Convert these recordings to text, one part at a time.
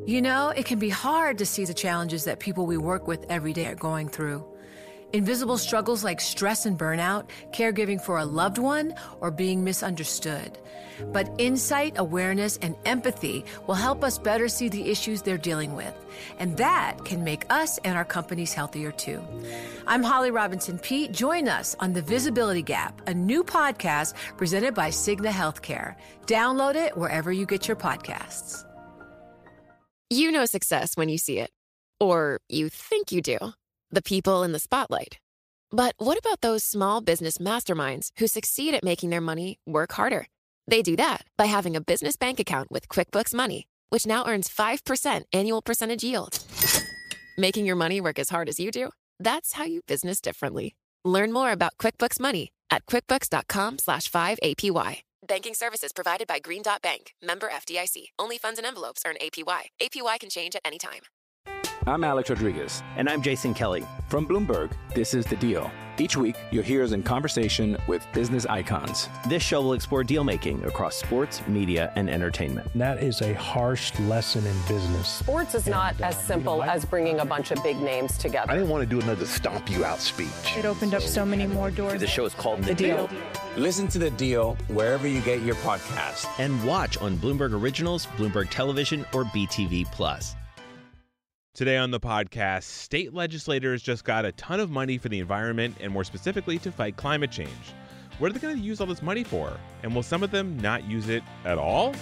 You know, it can be hard to see the challenges that people we work with every day are going through. Invisible struggles like stress and burnout, caregiving for a loved one, or being misunderstood. But insight, awareness, and empathy will help us better see the issues they're dealing with. And that can make us and our companies healthier too. I'm Holly Robinson Peete. Join us on The Visibility Gap, a new podcast presented by Cigna Healthcare. Download it wherever you get your podcasts. You know success when you see it. Or you think you do. The people in the spotlight. But what about those small business masterminds who succeed at making their money work harder? They do that by having a business bank account with QuickBooks Money, which now earns 5% annual percentage yield. Making your money work as hard as you do? That's how you business differently. Learn more about QuickBooks Money at quickbooks.com/5APY. Banking services provided by Green Dot Bank. Member FDIC. Only funds and envelopes earn APY. APY can change at any time. I'm Alex Rodriguez. And I'm Jason Kelly. From Bloomberg, this is The Deal. Each week, you'll hear us in conversation with business icons. This show will explore deal-making across sports, media, and entertainment. That is a harsh lesson in business. Sports is not as simple as bringing a bunch of big names together. I didn't want to do another stomp you out speech. It opened up so many more doors. The show is called The Deal. Listen to The Deal wherever you get your podcast. And watch on Bloomberg Originals, Bloomberg Television, or BTV+. Today on the podcast, state legislators just got a ton of money for the environment and more specifically to fight climate change. What are they going to use all this money for? And will some of them not use it at all?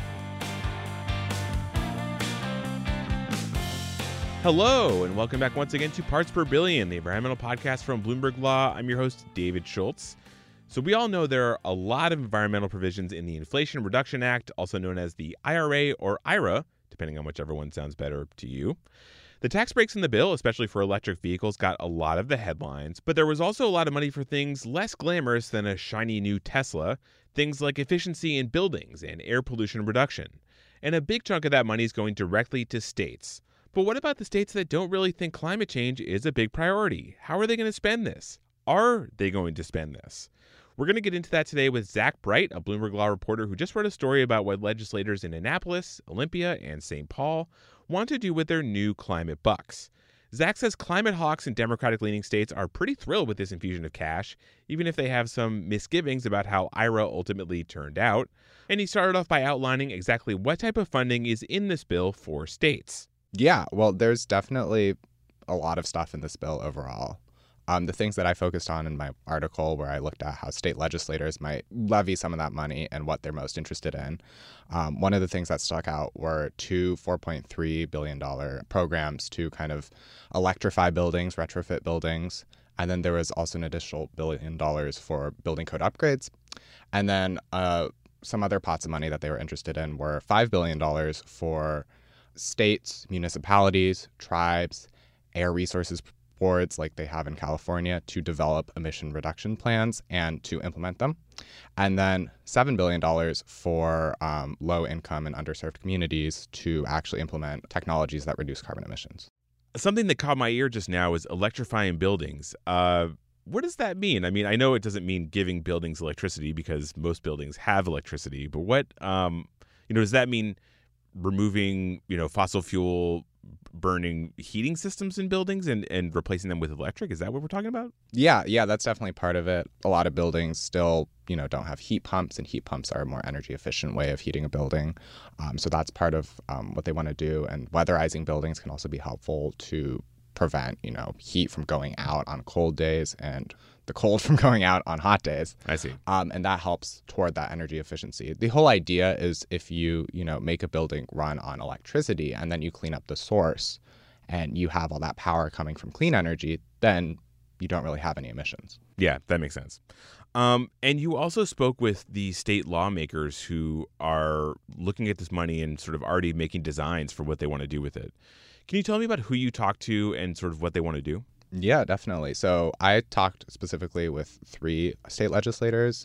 Hello, and welcome back once again to Parts Per Billion, the environmental podcast from Bloomberg Law. I'm your host, David Schultz. So we all know there are a lot of environmental provisions in the Inflation Reduction Act, also known as the IRA or IRA, depending on whichever one sounds better to you. The tax breaks in the bill, especially for electric vehicles, got a lot of the headlines, but there was also a lot of money for things less glamorous than a shiny new Tesla, things like efficiency in buildings and air pollution reduction. And a big chunk of that money is going directly to states. But what about the states that don't really think climate change is a big priority? How are they going to spend this? Are they going to spend this? We're going to get into that today with Zach Bright, a Bloomberg Law reporter who just wrote a story about what legislators in Annapolis, Olympia, and St. Paul want to do with their new climate bucks. Zach says climate hawks in Democratic-leaning states are pretty thrilled with this infusion of cash, even if they have some misgivings about how IRA ultimately turned out. And he started off by outlining exactly what type of funding is in this bill for states. Yeah, well, there's definitely a lot of stuff in this bill overall. The things that I focused on in my article where I looked at how state legislators might levy some of that money and what they're most interested in. One of the things that stuck out were two $4.3 billion programs to kind of electrify buildings, retrofit buildings. And then there was also an additional $1 billion for building code upgrades. And then some other pots of money that they were interested in were $5 billion for states, municipalities, tribes, air resources boards like they have in California to develop emission reduction plans and to implement them. And then $7 billion for low income and underserved communities to actually implement technologies that reduce carbon emissions. Something that caught my ear just now is electrifying buildings. What does that mean? I mean, I know it doesn't mean giving buildings electricity because most buildings have electricity, but what, does that mean removing, fossil fuel burning heating systems in buildings and replacing them with electric? Is that what we're talking about? Yeah, that's definitely part of it. A lot of buildings still, don't have heat pumps, and heat pumps are a more energy efficient way of heating a building. So that's part of what they want to do. And weatherizing buildings can also be helpful to prevent, heat from going out on cold days and the cold from going out on hot days. I see. And that helps toward that energy efficiency. The whole idea is if you, make a building run on electricity and then you clean up the source and you have all that power coming from clean energy, then you don't really have any emissions. Yeah, that makes sense. And you also spoke with the state lawmakers who are looking at this money and sort of already making designs for what they want to do with it. Can you tell me about who you talked to and sort of what they want to do? Yeah, definitely. So I talked specifically with 3 state legislators,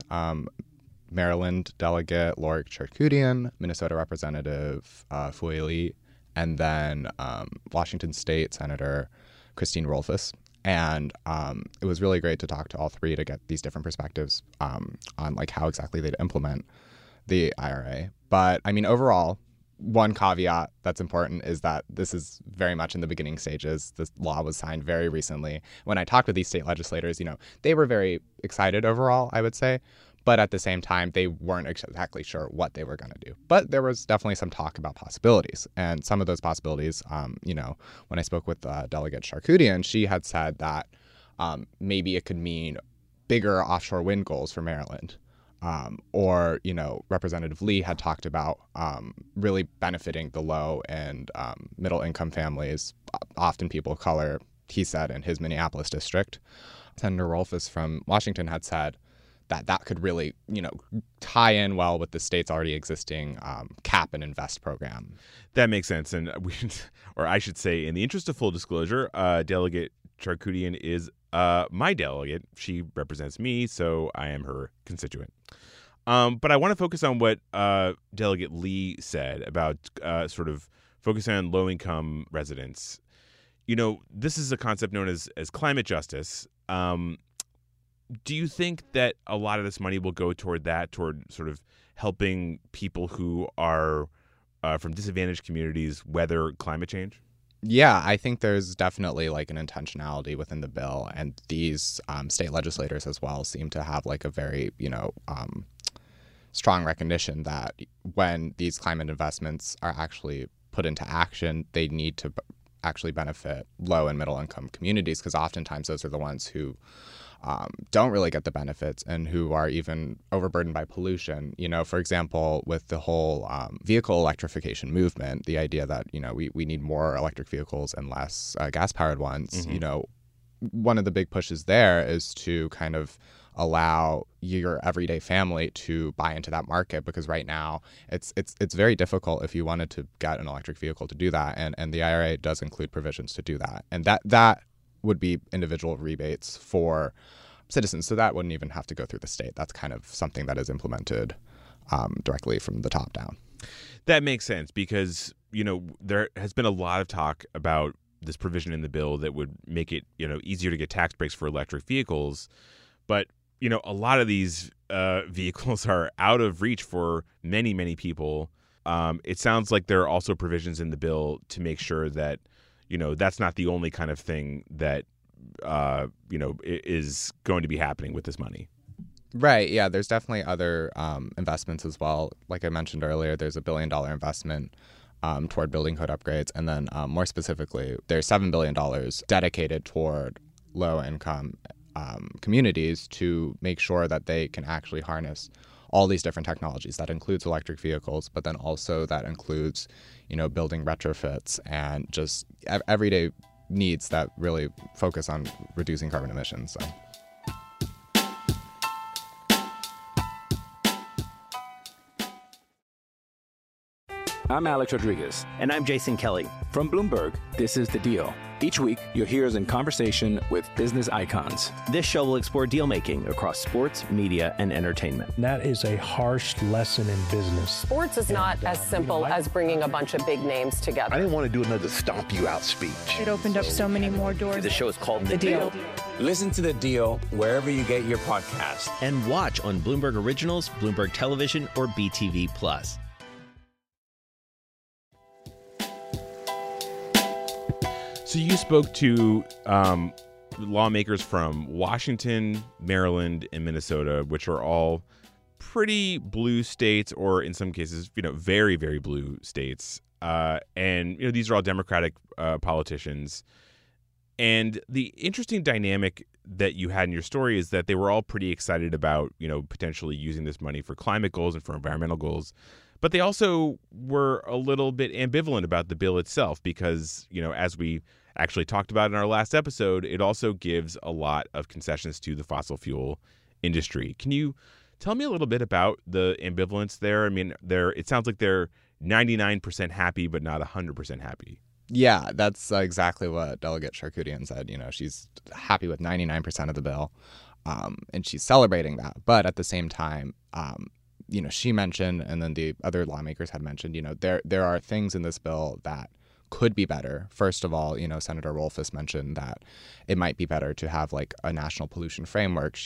Maryland Delegate Lorik Cherkoudian, Minnesota Representative Phuoy Lee, and then Washington State Senator Christine Rolfes. And it was really great to talk to all 3 to get these different perspectives on like how exactly they'd implement the IRA. But I mean, overall, one caveat that's important is that this is very much in the beginning stages. This law was signed very recently. When I talked to these state legislators, they were very excited overall, I would say. But at the same time, they weren't exactly sure what they were going to do. But there was definitely some talk about possibilities. And some of those possibilities, when I spoke with Delegate Charkoudian, she had said that maybe it could mean bigger offshore wind goals for Maryland. Or Representative Lee had talked about really benefiting the low and middle income families, often people of color, he said, in his Minneapolis district. Senator Rolfes from Washington had said that could really, tie in well with the state's already existing cap and invest program. That makes sense. And I should say, in the interest of full disclosure, Delegate Charkoudian is my delegate. She represents me, so I am her constituent. But I want to focus on what Delegate Lee said about sort of focusing on low-income residents. This is a concept known as climate justice. Do you think that a lot of this money will go toward sort of helping people who are from disadvantaged communities weather climate change? Yeah, I think there's definitely like an intentionality within the bill, and these state legislators as well seem to have like a very, strong recognition that when these climate investments are actually put into action, they need to actually benefit low and middle income communities, because oftentimes those are the ones who don't really get the benefits and who are even overburdened by pollution. For example, with the whole vehicle electrification movement, the idea that, we need more electric vehicles and less gas-powered ones, Mm-hmm. One of the big pushes there is to kind of allow your everyday family to buy into that market, because right now it's very difficult if you wanted to get an electric vehicle to do that, and the IRA does include provisions to do that, and that would be individual rebates for citizens, so that wouldn't even have to go through the state. That's kind of something that is implemented directly from the top down. That makes sense, because there has been a lot of talk about this provision in the bill that would make it easier to get tax breaks for electric vehicles, but a lot of these vehicles are out of reach for many people. It sounds like there are also provisions in the bill to make sure that that's not the only kind of thing that is going to be happening with this money. Right. Yeah. There's definitely other investments as well. Like I mentioned earlier, there's $1 billion investment toward building code upgrades, and then more specifically, there's $7 billion dedicated toward low-income communities to make sure that they can actually harness all these different technologies. That includes electric vehicles, but then also that includes, building retrofits and just everyday needs that really focus on reducing carbon emissions. So. I'm Alex Rodriguez. And I'm Jason Kelly. From Bloomberg, this is The Deal. Each week, you'll hear us in conversation with business icons. This show will explore deal-making across sports, media, and entertainment. That is a harsh lesson in business. Sports is not as simple as bringing a bunch of big names together. I didn't want to do another stomp you out speech. It opened up so many more doors. The show is called The Deal. Listen to The Deal wherever you get your podcast. And watch on Bloomberg Originals, Bloomberg Television, or BTV+. So you spoke to lawmakers from Washington, Maryland, and Minnesota, which are all pretty blue states, or in some cases, very, very blue states. And these are all Democratic politicians. And the interesting dynamic that you had in your story is that they were all pretty excited about, potentially using this money for climate goals and for environmental goals. But they also were a little bit ambivalent about the bill itself because, as we actually talked about in our last episode, it also gives a lot of concessions to the fossil fuel industry. Can you tell me a little bit about the ambivalence there? I mean, it sounds like they're 99% happy, but not 100% happy. Yeah, that's exactly what Delegate Charkoudian said. She's happy with 99% of the bill, and she's celebrating that. But at the same time, she mentioned, and then the other lawmakers had mentioned, there are things in this bill that could be better. First of all, Senator Rolfes mentioned that it might be better to have like a national pollution framework. She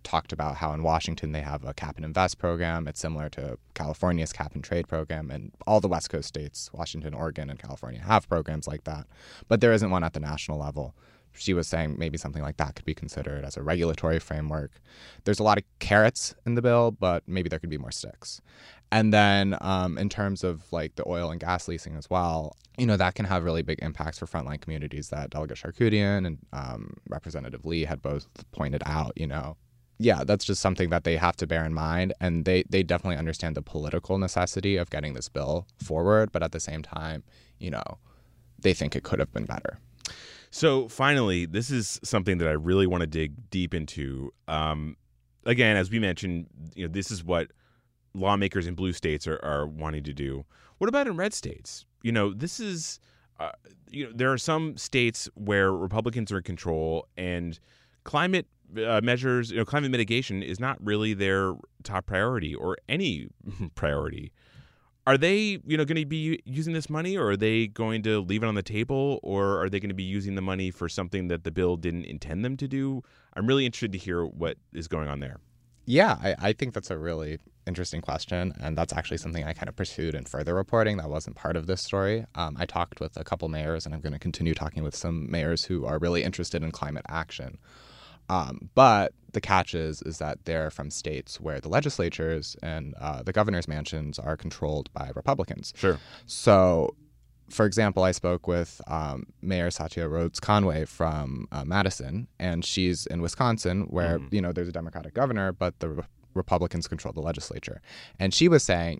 talked about how in Washington they have a cap and invest program. It's similar to California's cap and trade program, and all the West Coast states, Washington, Oregon, and California, have programs like that. But there isn't one at the national level. She was saying maybe something like that could be considered as a regulatory framework. There's a lot of carrots in the bill, but maybe there could be more sticks. And then in terms of like the oil and gas leasing as well, that can have really big impacts for frontline communities that Delegate Charkoudian and Representative Lee had both pointed out, Yeah, that's just something that they have to bear in mind. And they definitely understand the political necessity of getting this bill forward. But at the same time, they think it could have been better. So finally, this is something that I really want to dig deep into. Again, as we mentioned, this is what lawmakers in blue states are wanting to do. What about in red states? This is, there are some states where Republicans are in control, and climate measures, climate mitigation is not really their top priority or any priority. Are they, going to be using this money, or are they going to leave it on the table, or are they going to be using the money for something that the bill didn't intend them to do? I'm really interested to hear what is going on there. Yeah, I think that's a really interesting question, and that's actually something I kind of pursued in further reporting that wasn't part of this story. I talked with a couple mayors, and I'm going to continue talking with some mayors who are really interested in climate action. But the catch is that they're from states where the legislatures and the governor's mansions are controlled by Republicans. Sure. So, for example, I spoke with Mayor Satya Rhodes Conway from Madison, and she's in Wisconsin where, there's a Democratic governor, but the Republicans control the legislature. And she was saying,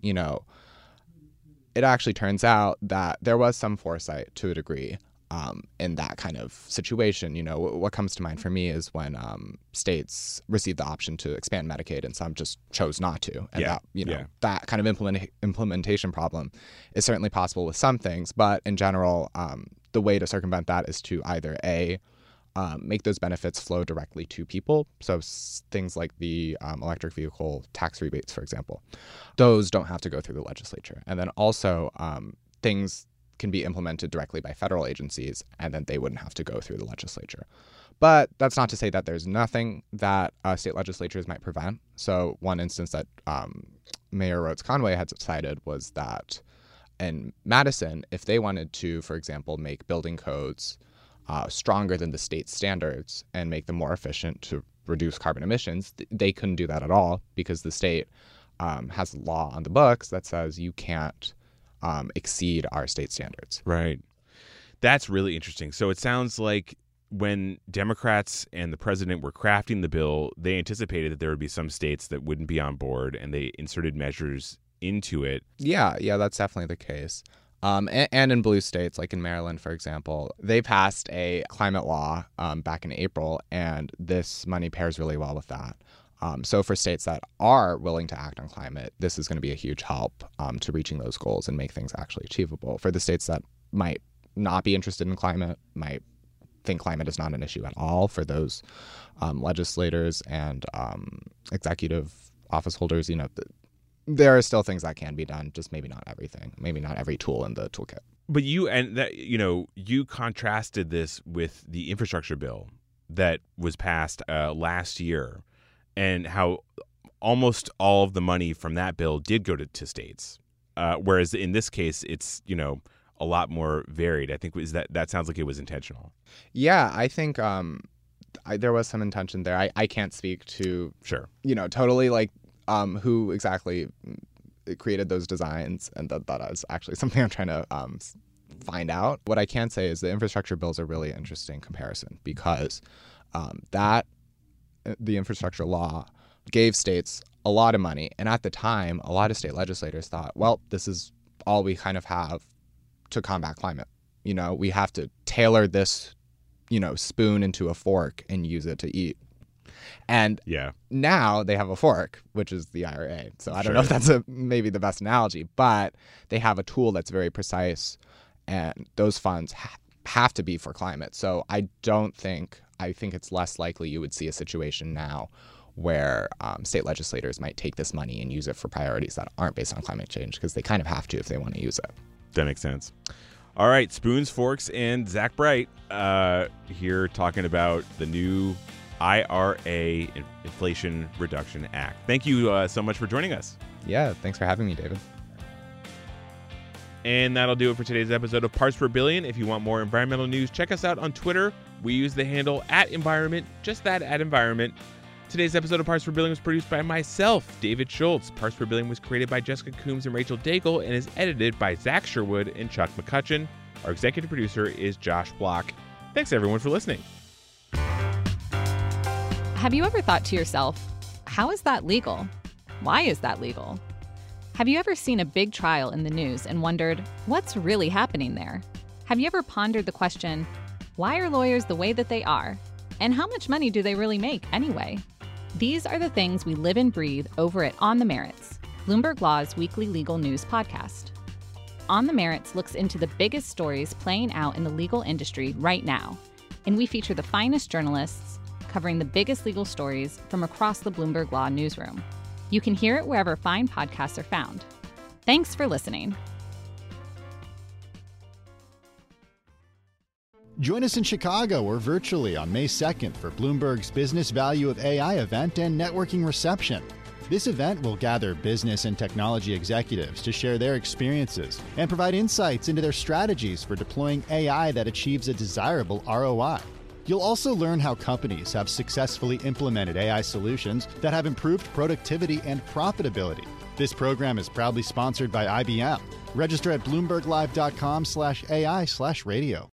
it actually turns out that there was some foresight to a degree in that kind of situation. What comes to mind for me is when states received the option to expand Medicaid and some just chose not to. And that kind of implementation problem is certainly possible with some things. But in general, the way to circumvent that is to either make those benefits flow directly to people. So things like the electric vehicle tax rebates, for example, those don't have to go through the legislature. And then also things can be implemented directly by federal agencies, and then they wouldn't have to go through the legislature. But that's not to say that there's nothing that state legislatures might prevent. So one instance that Mayor Rhodes Conway had cited was that in Madison, if they wanted to, for example, make building codes stronger than the state standards and make them more efficient to reduce carbon emissions, they couldn't do that at all because the state has a law on the books that says you can't exceed our state standards. Right. That's really interesting. So it sounds like when Democrats and the president were crafting the bill, they anticipated that there would be some states that wouldn't be on board, and they inserted measures into it. Yeah, that's definitely the case. And in blue states, like in Maryland, for example, they passed a climate law back in April, and this money pairs really well with that. So for states that are willing to act on climate, this is going to be a huge help to reaching those goals and make things actually achievable. For the states that might not be interested in climate, might think climate is not an issue at all, for those legislators and executive office holders, there are still things that can be done, just maybe not everything, maybe not every tool in the toolkit. But you contrasted this with the infrastructure bill that was passed last year, and how almost all of the money from that bill did go to states, whereas in this case, it's a lot more varied. I think that sounds like it was intentional. Yeah, I think there was some intention there. I can't speak to totally like who exactly created those designs, and that is actually something I'm trying to find out. What I can say is the infrastructure bill is a really interesting comparison because the infrastructure law gave states a lot of money. And at the time, a lot of state legislators thought, well, this is all we kind of have to combat climate. We have to tailor this, spoon into a fork and use it to eat. And now they have a fork, which is the IRA. So I don't know if that's maybe the best analogy, but they have a tool that's very precise, and those funds have to be for climate. So I think it's less likely you would see a situation now where state legislators might take this money and use it for priorities that aren't based on climate change, because they kind of have to if they want to use it. That makes sense. All right, Spoons, Forks, and Zach Bright here talking about the new IRA, Inflation Reduction Act. Thank you so much for joining us. Yeah, thanks for having me, David. And that'll do it for today's episode of Parts Per Billion. If you want more environmental news, check us out on Twitter. We use the handle @environment, just that, @environment. Today's episode of Parts Per Billion was produced by myself, David Schultz. Parts Per Billion was created by Jessica Coombs and Rachel Daigle and is edited by Zach Sherwood and Chuck McCutcheon. Our executive producer is Josh Block. Thanks, everyone, for listening. Have you ever thought to yourself, how is that legal? Why is that legal? Have you ever seen a big trial in the news and wondered, what's really happening there? Have you ever pondered the question, why are lawyers the way that they are? And how much money do they really make anyway? These are the things we live and breathe over at On the Merits, Bloomberg Law's weekly legal news podcast. On the Merits looks into the biggest stories playing out in the legal industry right now, and we feature the finest journalists covering the biggest legal stories from across the Bloomberg Law newsroom. You can hear it wherever fine podcasts are found. Thanks for listening. Join us in Chicago or virtually on May 2nd for Bloomberg's Business Value of AI event and networking reception. This event will gather business and technology executives to share their experiences and provide insights into their strategies for deploying AI that achieves a desirable ROI. You'll also learn how companies have successfully implemented AI solutions that have improved productivity and profitability. This program is proudly sponsored by IBM. Register at bloomberglive.com/AI/radio.